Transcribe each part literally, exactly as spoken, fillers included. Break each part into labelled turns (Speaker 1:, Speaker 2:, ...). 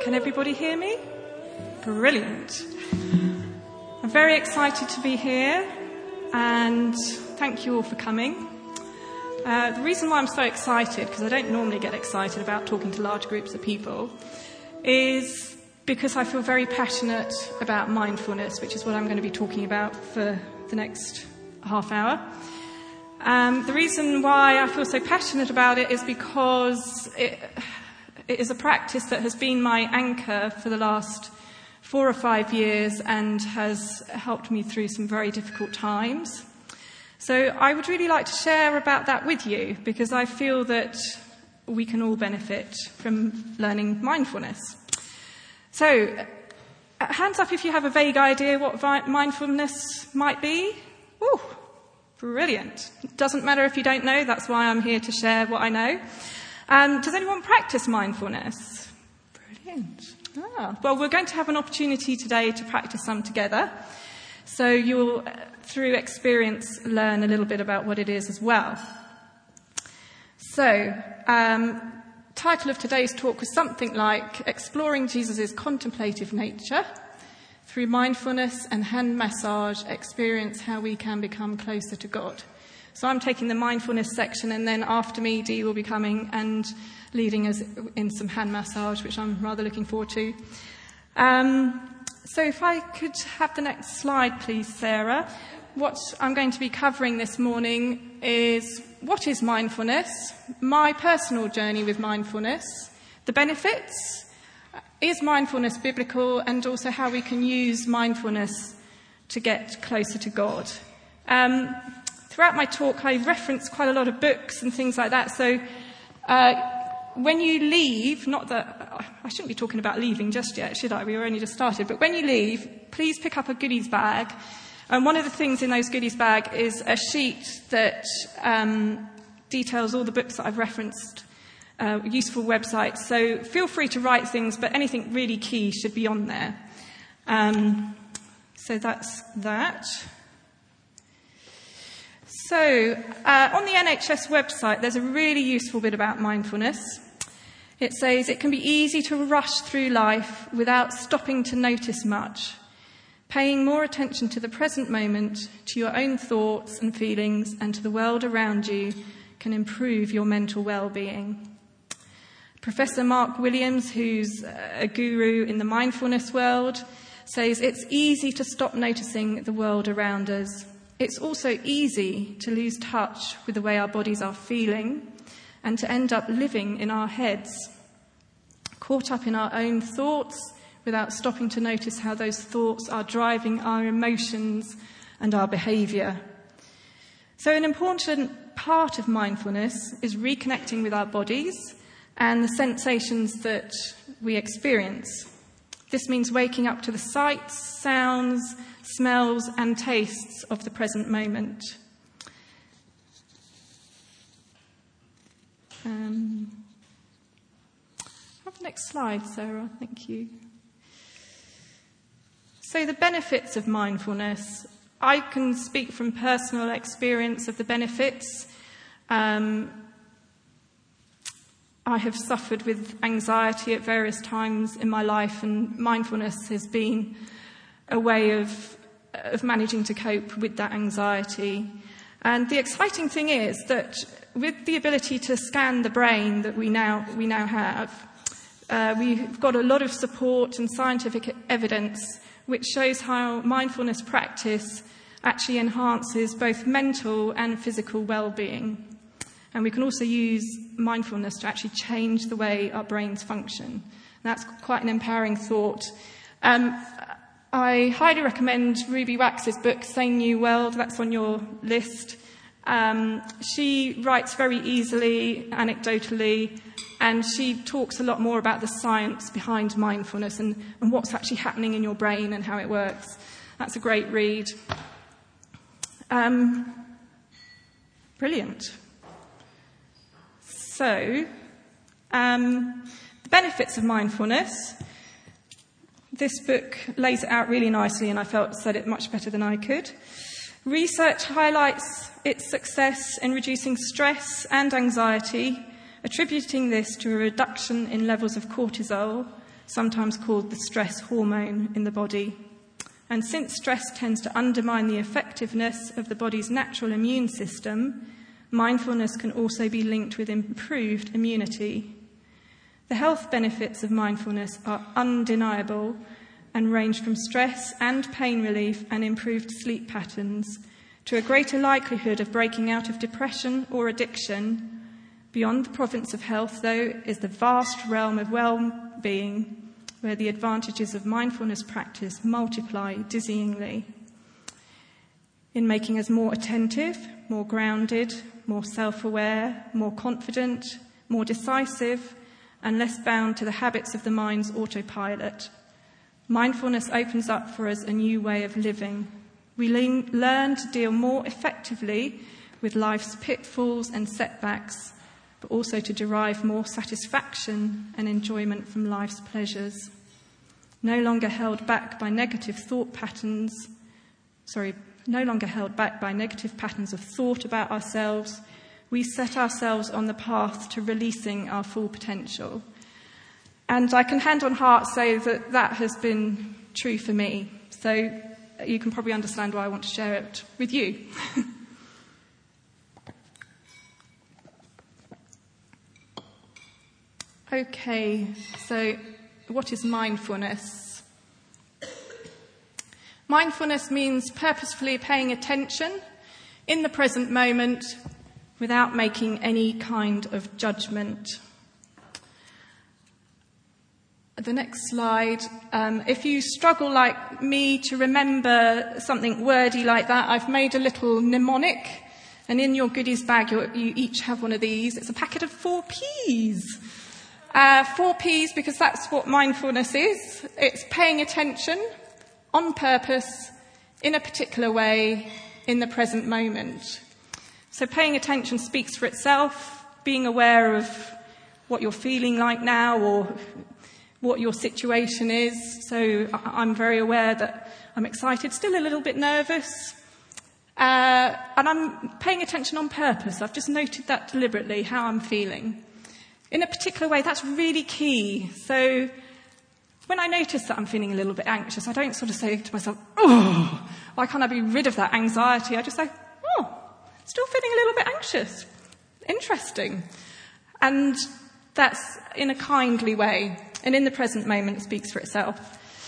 Speaker 1: Can everybody hear me? Brilliant. I'm very excited to be here, and thank you all for coming. Uh, the reason why I'm so excited, because I don't normally get excited about talking to large groups of people, is because I feel very passionate about mindfulness, which is what I'm going to be talking about for the next half hour. Um, the reason why I feel so passionate about it is because it, it is a practice that has been my anchor for the last four or five years and has helped me through some very difficult times. So I would really like to share about that with you, because I feel that we can all benefit from learning mindfulness. So, uh, hands up if you have a vague idea what vi- mindfulness might be. Woo, brilliant. Doesn't matter if you don't know, that's why I'm here to share what I know. Um, does anyone practice mindfulness? Brilliant. Ah, well, we're going to have an opportunity today to practice some together. So you'll, through experience, learn a little bit about what it is as well. So, um, title of today's talk was something like Exploring Jesus' Contemplative Nature. Through mindfulness and hand massage, experience how we can become closer to God. So I'm taking the mindfulness section, and then after me, Dee will be coming and leading us in some hand massage, which I'm rather looking forward to. Um, so if I could have the next slide, please, Sarah. What I'm going to be covering this morning is what is mindfulness, my personal journey with mindfulness, the benefits, is mindfulness biblical, and also how we can use mindfulness to get closer to God. Um, throughout my talk, I reference quite a lot of books and things like that. So uh, when you leave, not that I shouldn't be talking about leaving just yet, should I? We were only just started. But when you leave, please pick up a goodies bag. And one of the things in those goodies bag is a sheet that um, details all the books that I've referenced. Uh, useful websites, so feel free to write things, but anything really key should be on there. Um, so that's that. So uh, on the N H S website, there's a really useful bit about mindfulness. It says it can be easy to rush through life without stopping to notice much. Paying more attention to the present moment, to your own thoughts and feelings, and to the world around you can improve your mental well-being. Professor Mark Williams, who's a guru in the mindfulness world, says it's easy to stop noticing the world around us. It's also easy to lose touch with the way our bodies are feeling and to end up living in our heads, caught up in our own thoughts without stopping to notice how those thoughts are driving our emotions and our behaviour. So an important part of mindfulness is reconnecting with our bodies and the sensations that we experience. This means waking up to the sights, sounds, smells and tastes of the present moment. Um, have the next slide, Sarah. Thank you. So the benefits of mindfulness. I can speak from personal experience of the benefits. Um, I have suffered with anxiety at various times in my life, and mindfulness has been a way of, of managing to cope with that anxiety. And the exciting thing is that with the ability to scan the brain that we now, we now have, uh, we've got a lot of support and scientific evidence which shows how mindfulness practice actually enhances both mental and physical well-being. And we can also use mindfulness to actually change the way our brains function. And that's quite an empowering thought. Um, I highly recommend Ruby Wax's book, Sane New World. That's on your list. Um, she writes very easily, anecdotally, and she talks a lot more about the science behind mindfulness and, and what's actually happening in your brain and how it works. That's a great read. Um, brilliant. So, um, the benefits of mindfulness. This book lays it out really nicely, and I felt said it much better than I could. Research highlights its success in reducing stress and anxiety, attributing this to a reduction in levels of cortisol, sometimes called the stress hormone in the body. And since stress tends to undermine the effectiveness of the body's natural immune system, mindfulness can also be linked with improved immunity. The health benefits of mindfulness are undeniable and range from stress and pain relief and improved sleep patterns to a greater likelihood of breaking out of depression or addiction. Beyond the province of health, though, is the vast realm of well-being, where the advantages of mindfulness practice multiply dizzyingly in making us more attentive, more grounded, more self-aware, more confident, more decisive, and less bound to the habits of the mind's autopilot. Mindfulness opens up for us a new way of living. We le- learn to deal more effectively with life's pitfalls and setbacks, but also to derive more satisfaction and enjoyment from life's pleasures. No longer held back by negative thought patterns, sorry, no longer held back by negative patterns of thought about ourselves, we set ourselves on the path to releasing our full potential. And I can hand on heart say that that has been true for me. So you can probably understand why I want to share it with you. Okay, so what is mindfulness? Mindfulness means purposefully paying attention in the present moment without making any kind of judgment. The next slide. Um, if you struggle like me to remember something wordy like that, I've made a little mnemonic, and in your goodies bag you you each have one of these. It's a packet of four P's. Uh, four P's because that's what mindfulness is. It's paying attention on purpose, in a particular way, in the present moment. So paying attention speaks for itself, being aware of what you're feeling like now or what your situation is. So I'm very aware that I'm excited, still a little bit nervous, uh, and I'm paying attention on purpose. I've just noted that deliberately, how I'm feeling. In a particular way, that's really key. So when I notice that I'm feeling a little bit anxious, I don't sort of say to myself, oh, why can't I be rid of that anxiety? I just say, oh, still feeling a little bit anxious. Interesting. And that's in a kindly way. And in the present moment, it speaks for itself.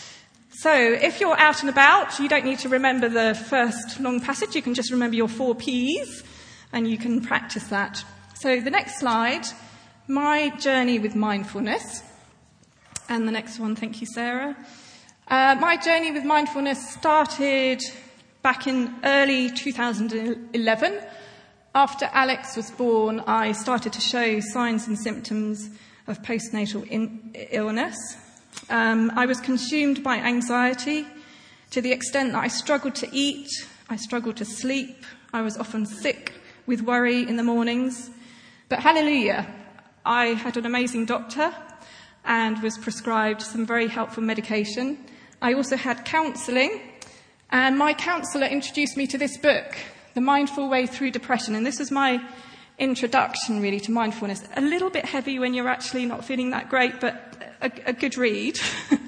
Speaker 1: So if you're out and about, you don't need to remember the first long passage. You can just remember your four P's, and you can practice that. So the next slide, my journey with mindfulness. And the next one, thank you, Sarah. Uh, my journey with mindfulness started back in early two thousand eleven. After Alex was born, I started to show signs and symptoms of postnatal in- illness. Um, I was consumed by anxiety to the extent that I struggled to eat, I struggled to sleep, I was often sick with worry in the mornings. But hallelujah, I had an amazing doctor and was prescribed some very helpful medication. I also had counselling, and my counsellor introduced me to this book, The Mindful Way Through Depression, and this was my introduction really to mindfulness. A little bit heavy when you're actually not feeling that great, but a, a good read.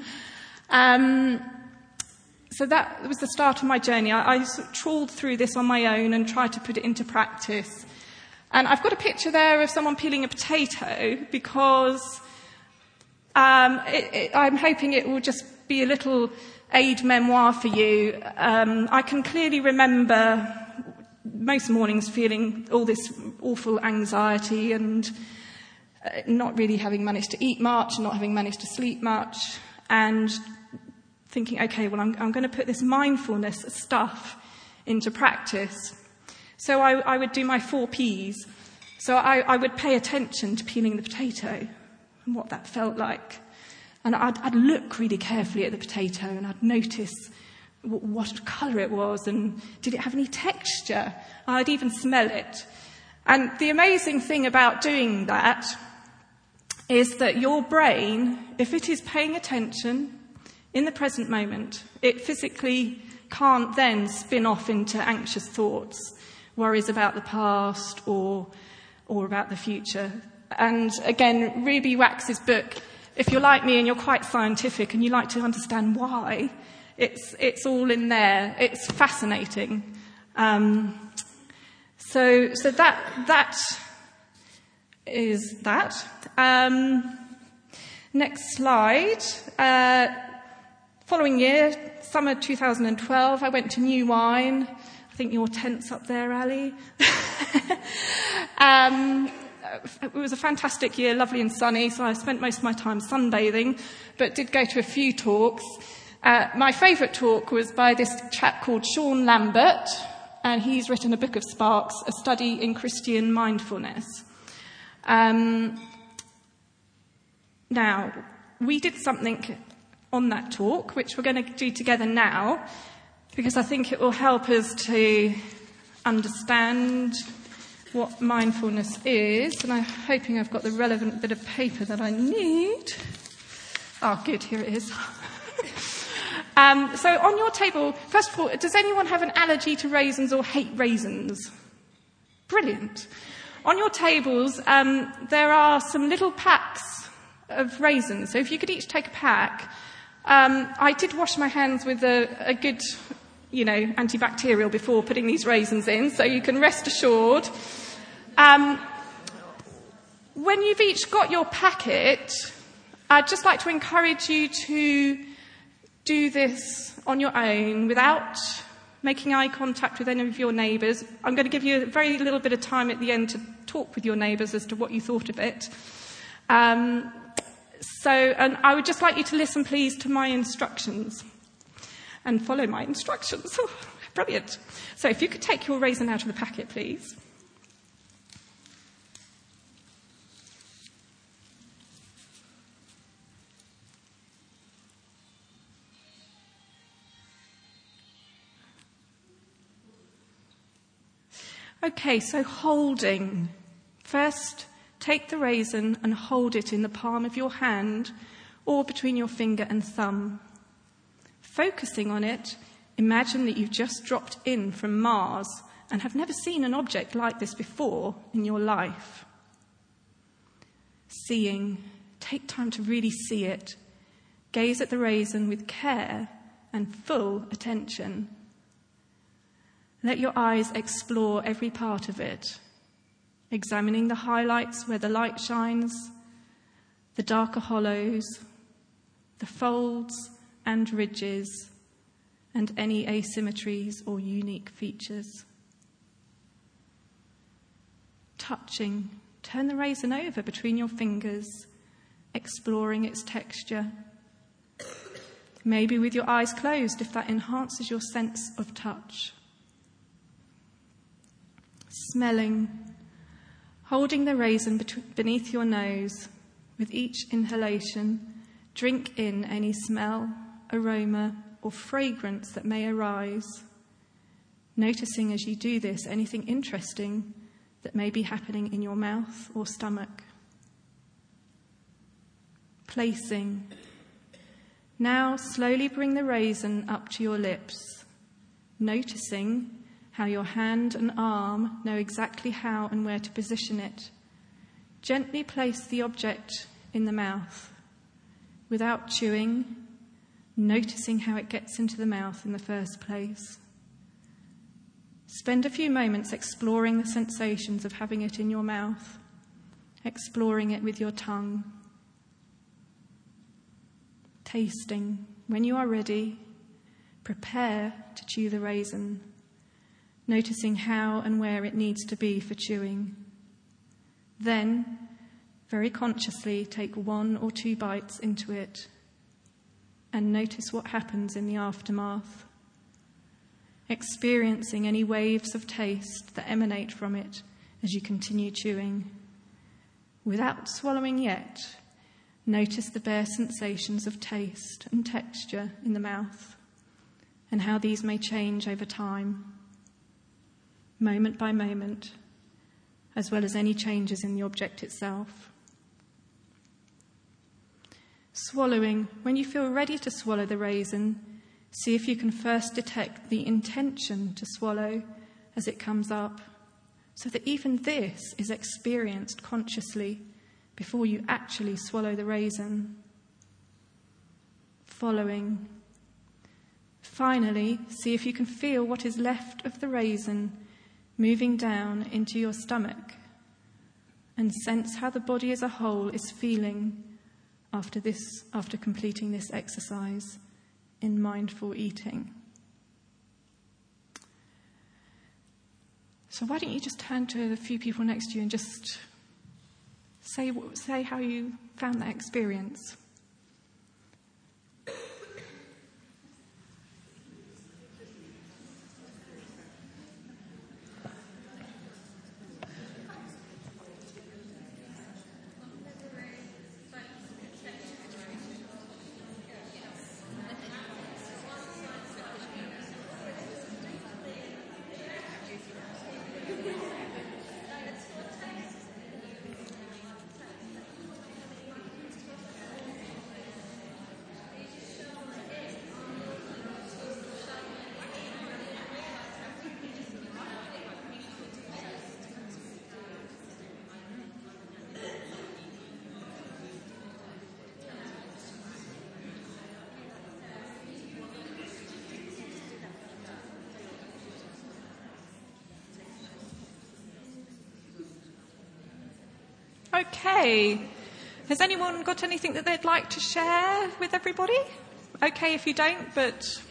Speaker 1: um, so that was the start of my journey. I, I sort of trawled through this on my own and tried to put it into practice. And I've got a picture there of someone peeling a potato because um, it, it, I'm hoping it will just be a little aid memoir for you. Um, I can clearly remember most mornings feeling all this awful anxiety and uh, not really having managed to eat much, not having managed to sleep much, and thinking, okay, well, I'm, I'm going to put this mindfulness stuff into practice. So I, I would do my four P's. So I, I would pay attention to peeling the potato and what that felt like. And I'd, I'd look really carefully at the potato and I'd notice what colour it was and did it have any texture. I'd even smell it. And the amazing thing about doing that is that your brain, if it is paying attention in the present moment, it physically can't then spin off into anxious thoughts, worries about the past or or about the future. And again, Ruby Wax's book if you're like me and you're quite scientific and you like to understand why, it's it's all in there. It's fascinating. Um, so so that that is that. Um, next slide. Uh, following year, summer two thousand twelve, I went to New Wine. I think your tent's up there, Ali. um, it was a fantastic year, lovely and sunny, so I spent most of my time sunbathing, but did go to a few talks. Uh, my favourite talk was by this chap called Sean Lambert, and he's written a book of Sparks, A Study in Christian Mindfulness. Um, now, we did something on that talk, which we're going to do together now, because I think it will help us to understand what mindfulness is, and I'm hoping I've got the relevant bit of paper that I need. Oh, good, here it is. um, so on your table, first of all, does anyone have an allergy to raisins or hate raisins? Brilliant. On your tables, um, there are some little packs of raisins, so if you could each take a pack. Um, I did wash my hands with a, a good, you know, antibacterial before putting these raisins in, so you can rest assured. Um, when you've each got your packet, I'd just like to encourage you to do this on your own without making eye contact with any of your neighbours. I'm going to give you a very little bit of time at the end to talk with your neighbours as to what you thought of it. Um, so, and I would just like you to listen, please, to my instructions and follow my instructions. Oh, brilliant. So if you could take your raisin out of the packet, please. Okay, so holding. First, take the raisin and hold it in the palm of your hand or between your finger and thumb. Focusing on it, imagine that you've just dropped in from Mars and have never seen an object like this before in your life. Seeing. Take time to really see it. Gaze at the raisin with care and full attention. Let your eyes explore every part of it, examining the highlights where the light shines, the darker hollows, the folds and ridges, and any asymmetries or unique features. Touching, turn the raisin over between your fingers, exploring its texture. Maybe with your eyes closed if that enhances your sense of touch. Smelling, holding the raisin bet- beneath your nose. With each inhalation, drink in any smell, aroma, or fragrance that may arise. Noticing as you do this anything interesting that may be happening in your mouth or stomach. Placing. Now slowly bring the raisin up to your lips, noticing how your hand and arm know exactly how and where to position it. Gently place the object in the mouth without chewing, noticing how it gets into the mouth in the first place. Spend a few moments exploring the sensations of having it in your mouth, exploring it with your tongue. Tasting. When you are ready, prepare to chew the raisin, noticing how and where it needs to be for chewing. Then, very consciously, take one or two bites into it and notice what happens in the aftermath, experiencing any waves of taste that emanate from it as you continue chewing. Without swallowing yet, notice the bare sensations of taste and texture in the mouth and how these may change over time, moment by moment, as well as any changes in the object itself. Swallowing. When you feel ready to swallow the raisin, see if you can first detect the intention to swallow as it comes up, so that even this is experienced consciously before you actually swallow the raisin. following. Finally, see if you can feel what is left of the raisin moving down into your stomach, and sense how the body as a whole is feeling after this, after completing this exercise in mindful eating. So why don't you just turn to the few people next to you and just say, say how you found that experience. Okay. Has anyone got anything that they'd like to share with everybody? Okay if you don't, but...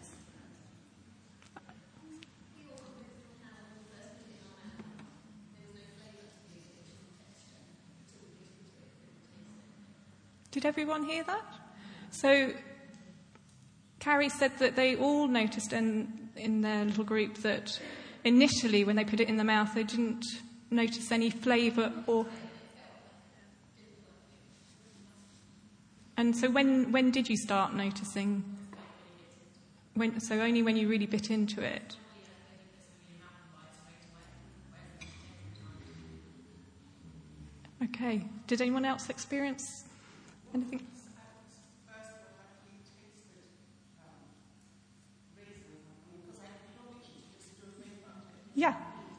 Speaker 1: Did everyone hear that? So, Carrie said that they all noticed in, in their little group that initially when they put it in the mouth they didn't notice any flavour or... And so when, when did you start noticing? When, so only when you really bit into it? Okay. Did anyone else experience anything? Yeah.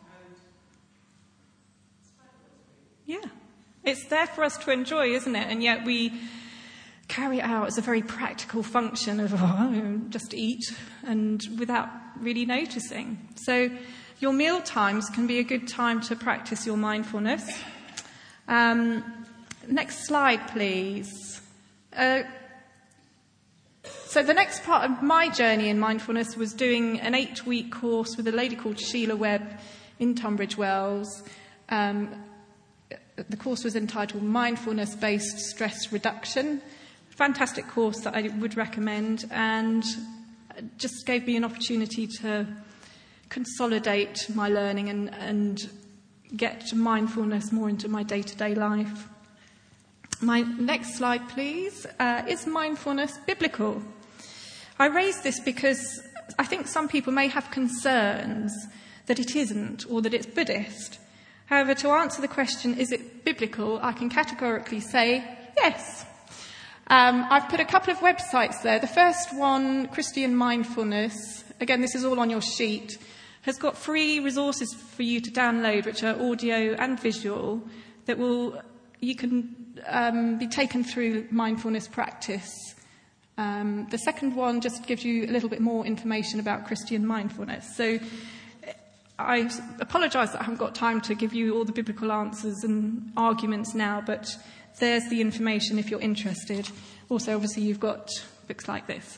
Speaker 1: Yeah. It's there for us to enjoy, isn't it? And yet we carry it out as a very practical function of oh, just eat and without really noticing. So your meal times can be a good time to practice your mindfulness. Um, next slide, please. Uh, so the next part of my journey in mindfulness was doing an eight-week course with a lady called Sheila Webb in Tunbridge Wells. Um, the course was entitled Mindfulness-Based Stress Reduction. Fantastic course that I would recommend, and just gave me an opportunity to consolidate my learning and, and get mindfulness more into my day-to-day life. My next slide, please. Uh, is mindfulness biblical? I raise this because I think some people may have concerns that it isn't, or that it's Buddhist. However, to answer the question, is it biblical, I can categorically say yes. Um, I've put a couple of websites there. The first one, Christian Mindfulness, again, this is all on your sheet, has got free resources for you to download, which are audio and visual, that will you can um, be taken through mindfulness practice. Um, the second one just gives you a little bit more information about Christian mindfulness. So I apologise that I haven't got time to give you all the biblical answers and arguments now, but there's the information if you're interested. Also, obviously, you've got books like this.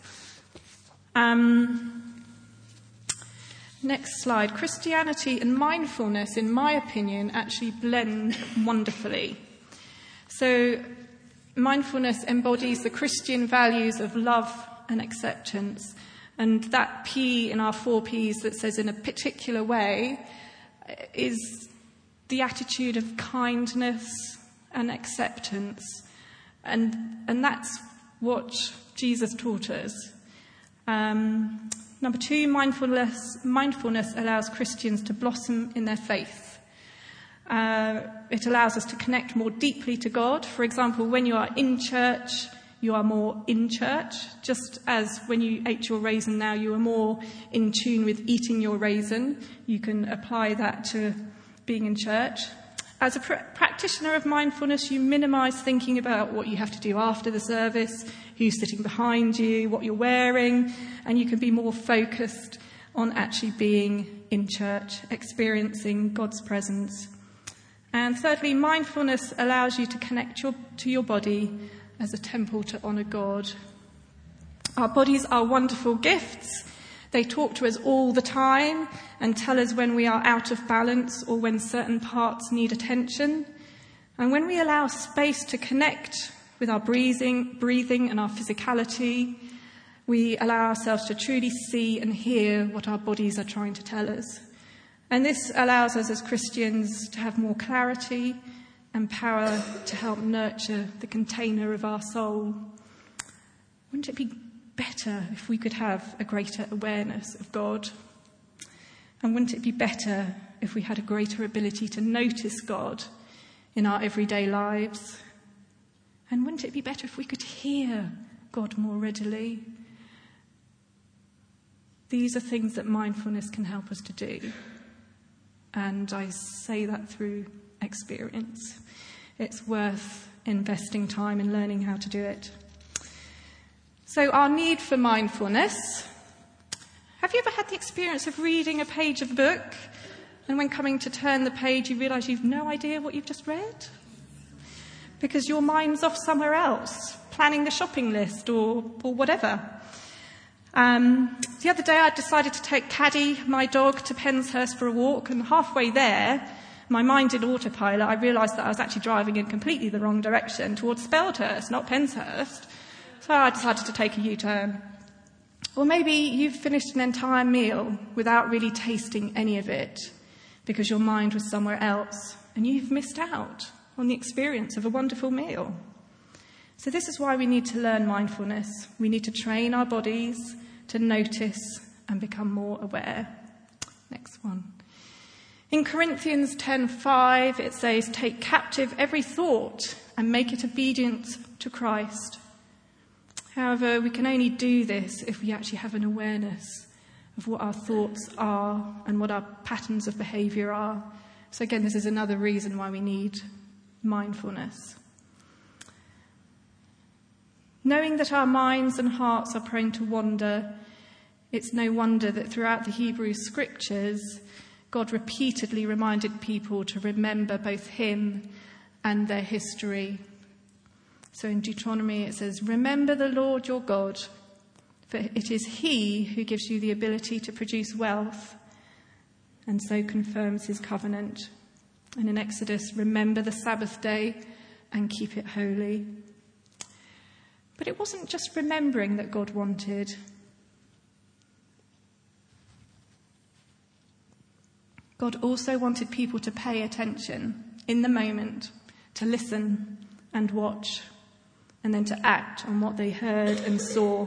Speaker 1: Um, next slide. Christianity and mindfulness, in my opinion, actually blend wonderfully. So, mindfulness embodies the Christian values of love and acceptance. And that P in our four Ps that says in a particular way is the attitude of kindness and acceptance. And and that's what Jesus taught us. Um, number two, mindfulness, mindfulness allows Christians to blossom in their faith. Uh, it allows us to connect more deeply to God. For example, when you are in church, you are more in church, just as when you ate your raisin now, you are more in tune with eating your raisin. You can apply that to being in church. As a pr- practitioner of mindfulness, you minimise thinking about what you have to do after the service, who's sitting behind you, what you're wearing, and you can be more focused on actually being in church, experiencing God's presence. And thirdly, mindfulness allows you to connect your, to your body as a temple to honour God. Our bodies are wonderful gifts. They talk to us all the time and tell us when we are out of balance or when certain parts need attention. And when we allow space to connect with our breathing, breathing and our physicality, we allow ourselves to truly see and hear what our bodies are trying to tell us. And this allows us as Christians to have more clarity and power to help nurture the container of our soul. Wouldn't it be better if we could have a greater awareness of God? And wouldn't it be better if we had a greater ability to notice God in our everyday lives? And wouldn't it be better if we could hear God more readily? These are things that mindfulness can help us to do. And I say that through experience. It's worth investing time in learning how to do it. So our need for mindfulness. Have you ever had the experience of reading a page of a book and when coming to turn the page you realise you've no idea what you've just read? Because your mind's off somewhere else, planning the shopping list or, or whatever. Um, the other day I decided to take Caddy, my dog, to Penshurst for a walk, and halfway there, my mind did autopilot. I realised that I was actually driving in completely the wrong direction towards Speldhurst, not Penshurst. So I decided to take a U-turn. Or maybe you've finished an entire meal without really tasting any of it because your mind was somewhere else and you've missed out on the experience of a wonderful meal. So this is why we need to learn mindfulness. We need to train our bodies to notice and become more aware. Next one. In Corinthians ten five, it says, "Take captive every thought and make it obedient to Christ." However, we can only do this if we actually have an awareness of what our thoughts are and what our patterns of behaviour are. So again, this is another reason why we need mindfulness. Knowing that our minds and hearts are prone to wander, it's no wonder that throughout the Hebrew scriptures, God repeatedly reminded people to remember both him and their history. So in Deuteronomy it says, "Remember the Lord your God, for it is he who gives you the ability to produce wealth, and so confirms his covenant." And in Exodus, "Remember the Sabbath day and keep it holy." But it wasn't just remembering that God wanted. God also wanted people to pay attention in the moment, to listen and watch, and then to act on what they heard and saw.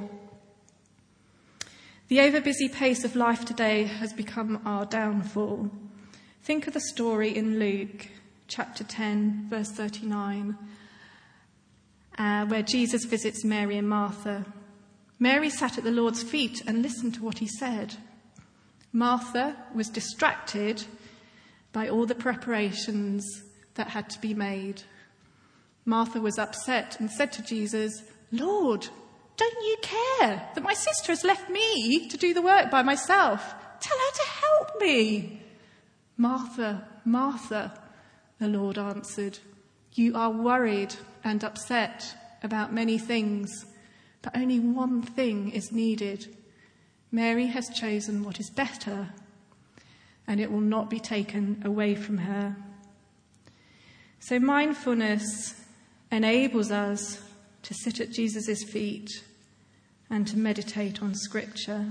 Speaker 1: The overbusy pace of life today has become our downfall. Think of the story in Luke chapter ten, verse thirty-nine, uh, where Jesus visits Mary and Martha. Mary sat at the Lord's feet and listened to what he said. Martha was distracted by all the preparations that had to be made. Martha was upset and said to Jesus, "Lord, don't you care that my sister has left me to do the work by myself? Tell her to help me." "Martha, Martha," the Lord answered, "you are worried and upset about many things, but only one thing is needed. Mary has chosen what is better, and it will not be taken away from her." So mindfulness enables us to sit at Jesus' feet and to meditate on Scripture.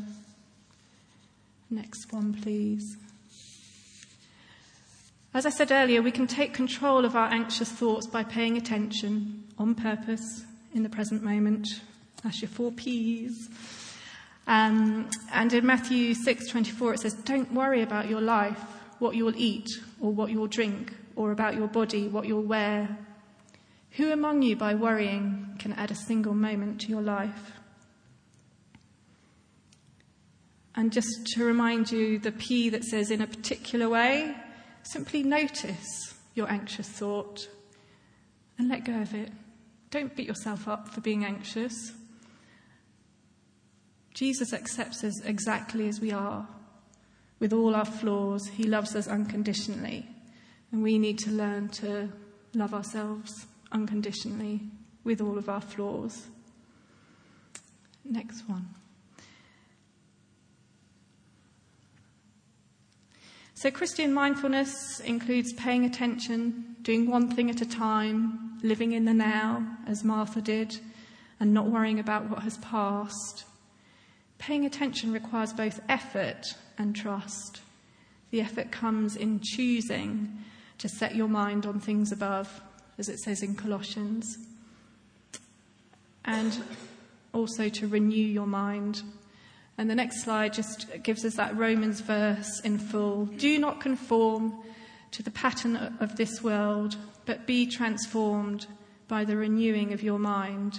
Speaker 1: Next one, please. As I said earlier, we can take control of our anxious thoughts by paying attention on purpose in the present moment. That's your four P's. Um, and in Matthew six twenty-four, it says, "Don't worry about your life, what you will eat or what you will drink, or about your body, what you'll wear. Who among you, by worrying, can add a single moment to your life?" And just to remind you, the P that says "in a particular way," simply notice your anxious thought and let go of it. Don't beat yourself up for being anxious. Jesus accepts us exactly as we are, with all our flaws. He loves us unconditionally, and we need to learn to love ourselves unconditionally with all of our flaws. Next one. So Christian mindfulness includes paying attention, doing one thing at a time, living in the now, as Martha did, and not worrying about what has passed. Paying attention requires both effort and trust. The effort comes in choosing to set your mind on things above, as it says in Colossians, and also to renew your mind. And the next slide just gives us that Romans verse in full. Do not conform to the pattern of this world, but be transformed by the renewing of your mind.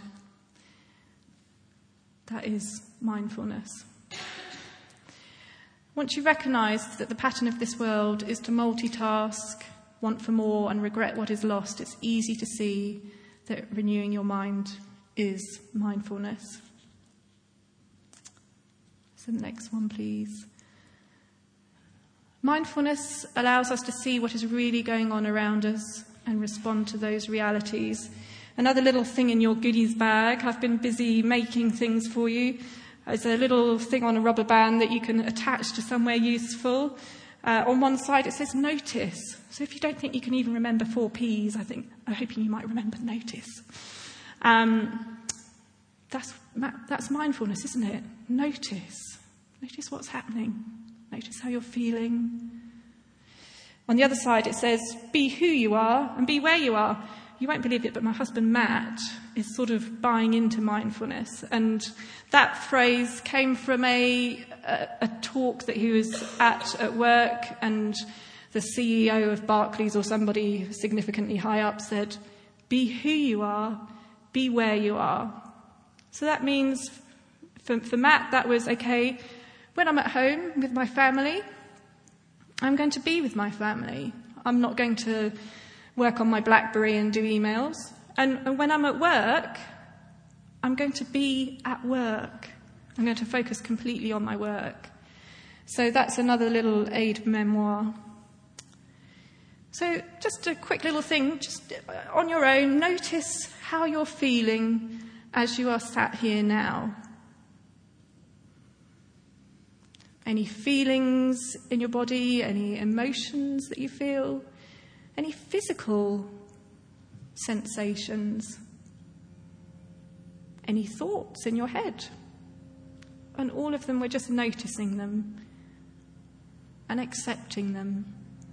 Speaker 1: That is mindfulness. Once you recognise that the pattern of this world is to multitask, want for more, and regret what is lost, it's easy to see that renewing your mind is mindfulness. So the next one, please. Mindfulness allows us to see what is really going on around us and respond to those realities. Another little thing in your goodies bag, I've been busy making things for you. There's a little thing on a rubber band that you can attach to somewhere useful. Uh, on one side it says notice. So if you don't think you can even remember four P's, I think, I'm hoping you might remember notice. Um, that's, that's mindfulness, isn't it? Notice. Notice what's happening. Notice how you're feeling. On the other side it says, be who you are and be where you are. You won't believe it, but my husband Matt is sort of buying into mindfulness. And that phrase came from a, a, a talk that he was at at work, and the C E O of Barclays or somebody significantly high up said, be who you are, be where you are. So that means, for, for Matt, that was, okay, when I'm at home with my family, I'm going to be with my family. I'm not going to work on my BlackBerry and do emails. And, and when I'm at work, I'm going to be at work. I'm going to focus completely on my work. So that's another little aid memoir. So just a quick little thing, just on your own, notice how you're feeling as you are sat here now. Any feelings in your body, any emotions that you feel, any physical sensations, any thoughts in your head. And all of them, we're just noticing them and accepting them.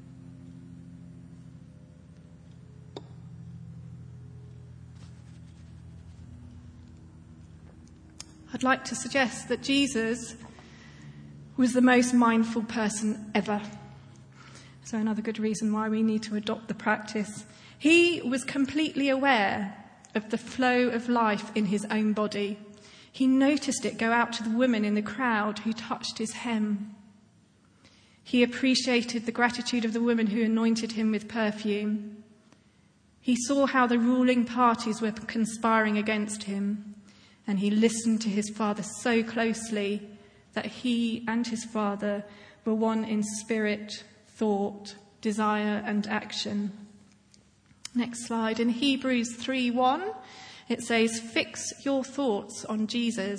Speaker 1: I'd like to suggest that Jesus was the most mindful person ever. So another good reason why we need to adopt the practice. He was completely aware of the flow of life in his own body. He noticed it go out to the woman in the crowd who touched his hem. He appreciated the gratitude of the woman who anointed him with perfume. He saw how the ruling parties were conspiring against him, and he listened to his Father so closely that he and his Father were one in spirit, thought, desire, and action. Next slide. In Hebrews three one, it says, fix your thoughts on Jesus.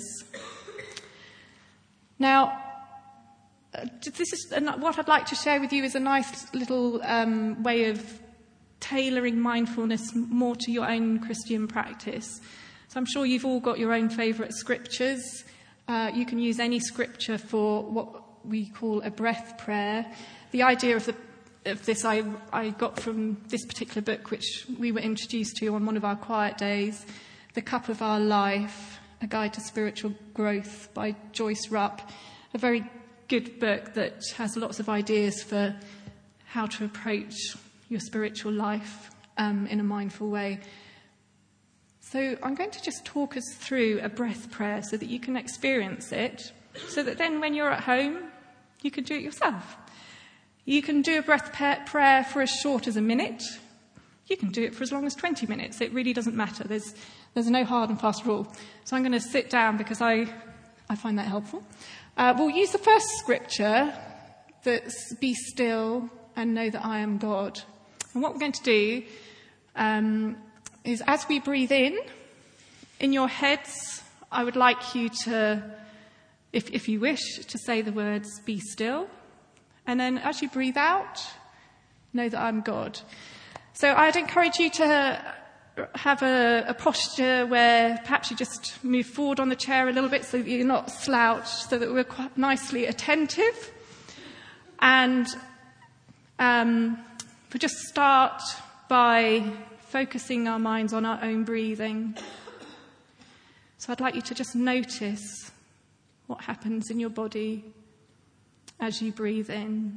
Speaker 1: Now, this is what I'd like to share with you is a nice little um, way of tailoring mindfulness more to your own Christian practice. So I'm sure you've all got your own favourite scriptures. Uh, you can use any scripture for what we call a breath prayer. The idea of, the, of this I, I got from this particular book, which we were introduced to on one of our quiet days, The Cup of Our Life, A Guide to Spiritual Growth by Joyce Rupp. A very good book that has lots of ideas for how to approach your spiritual life um, in a mindful way. So I'm going to just talk us through a breath prayer so that you can experience it, so that then when you're at home, you can do it yourself. You can do a breath prayer for as short as a minute. You can do it for as long as twenty minutes. It really doesn't matter. There's, there's no hard and fast rule. So I'm going to sit down because I I find that helpful. Uh, we'll use the first scripture, that's be still and know that I am God. And what we're going to do um, is as we breathe in, in your heads, I would like you to, if, if you wish, to say the words, be still. And then as you breathe out, know that I'm God. So I'd encourage you to have a, a posture where perhaps you just move forward on the chair a little bit so that you're not slouched, so that we're quite nicely attentive. And um, we'll just start by focusing our minds on our own breathing. So I'd like you to just notice what happens in your body as you breathe in.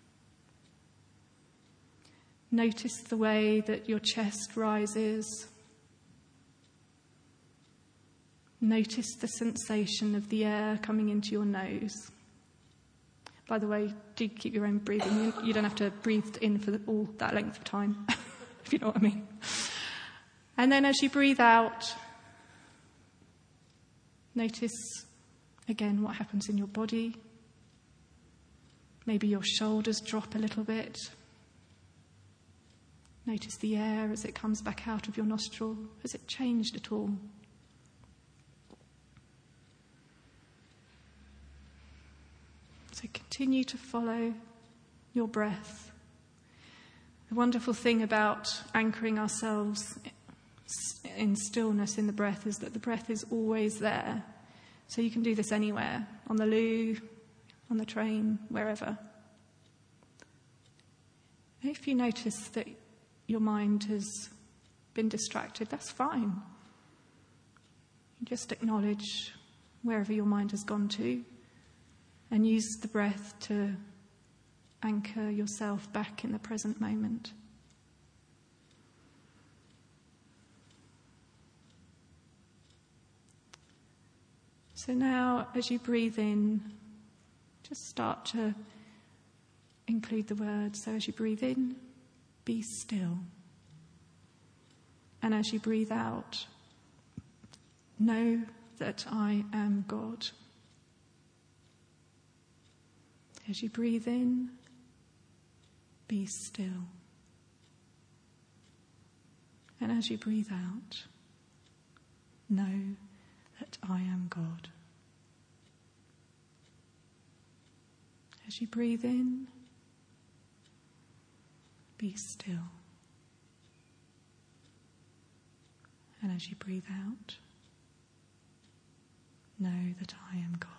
Speaker 1: Notice the way that your chest rises. Notice the sensation of the air coming into your nose. By the way, do keep your own breathing. You don't have to breathe in for the, all that length of time, if you know what I mean. And then as you breathe out, notice again what happens in your body. Maybe your shoulders drop a little bit. Notice the air as it comes back out of your nostril. Has it changed at all? So continue to follow your breath. The wonderful thing about anchoring ourselves in stillness in the breath is that the breath is always there. So you can do this anywhere, on the loo, on the train, wherever. If you notice that your mind has been distracted, that's fine. Just acknowledge wherever your mind has gone to and use the breath to anchor yourself back in the present moment. So now, as you breathe in, just start to include the words. So as you breathe in, be still. And as you breathe out, know that I am God. As you breathe in, be still. And as you breathe out, know that I am God. As you breathe in, be still. And as you breathe out, know that I am God.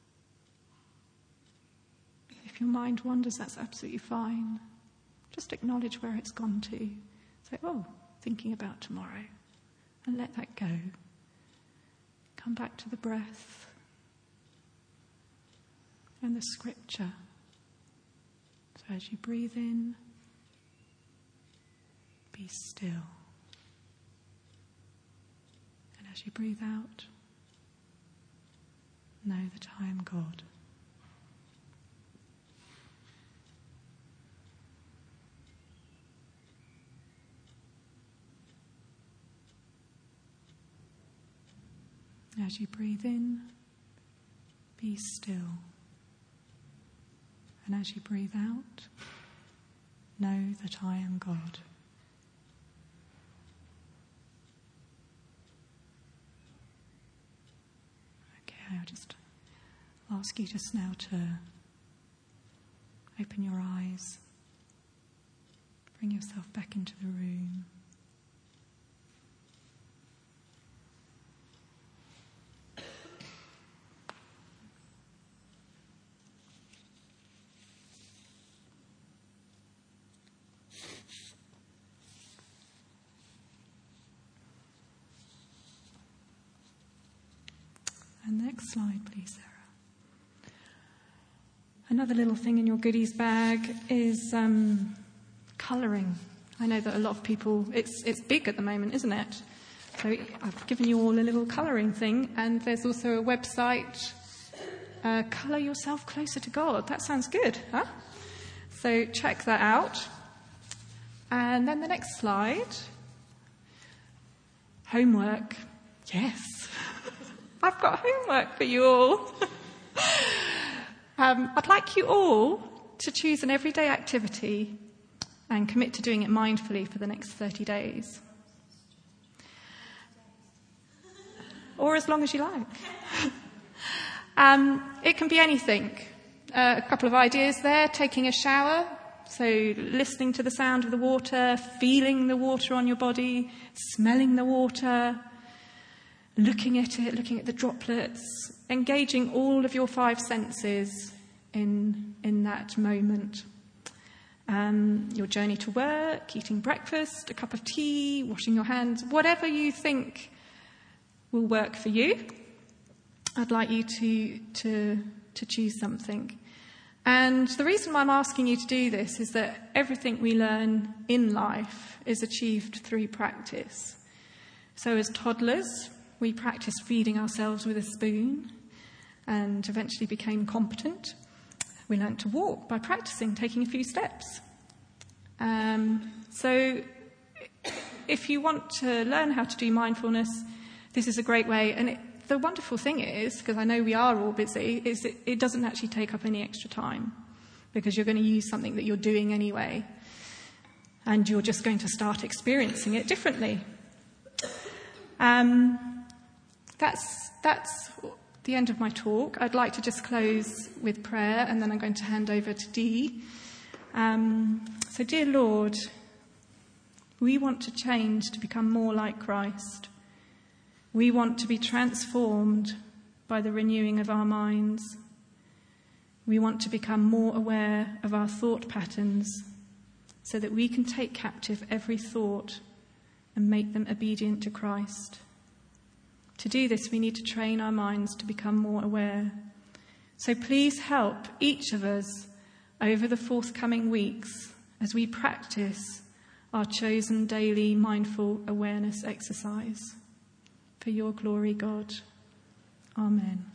Speaker 1: If your mind wanders, that's absolutely fine. Just acknowledge where it's gone to. Say, oh, thinking about tomorrow. And let that go. Come back to the breath and the scripture. So as you breathe in, be still. And as you breathe out, know that I am God. As you breathe in, be still. And as you breathe out, know that I am God. Okay, I'll just ask you just now to open your eyes, bring yourself back into the room. And next slide, please, Sarah. Another little thing in your goodies bag is um, colouring. I know that a lot of people, it's it's big at the moment, isn't it? So I've given you all a little colouring thing, and there's also a website, uh, Colour Yourself Closer to God. That sounds good, huh? So check that out. And then the next slide, homework. Yes. I've got homework for you all. um, I'd like you all to choose an everyday activity and commit to doing it mindfully for the next thirty days. Or as long as you like. um, it can be anything. Uh, a couple of ideas there. Taking a shower. So listening to the sound of the water, feeling the water on your body, smelling the water, looking at it, looking at the droplets, engaging all of your five senses in, in that moment. Um, your journey to work, eating breakfast, a cup of tea, washing your hands, whatever you think will work for you. I'd like you to, to, to choose something. And the reason why I'm asking you to do this is that everything we learn in life is achieved through practice. So as toddlers, we practiced feeding ourselves with a spoon and eventually became competent. We learned to walk by practicing, taking a few steps. Um, so if you want to learn how to do mindfulness, this is a great way. And it, the wonderful thing is, because I know we are all busy, is that it doesn't actually take up any extra time because you're going to use something that you're doing anyway. And you're just going to start experiencing it differently. Um, that's, that's the end of my talk. I'd like to just close with prayer, and then I'm going to hand over to Dee. Um, so, dear Lord, we want to change to become more like Christ. We want to be transformed by the renewing of our minds. We want to become more aware of our thought patterns so that we can take captive every thought and make them obedient to Christ. To do this, we need to train our minds to become more aware. So please help each of us over the forthcoming weeks as we practice our chosen daily mindful awareness exercise. For your glory, God. Amen.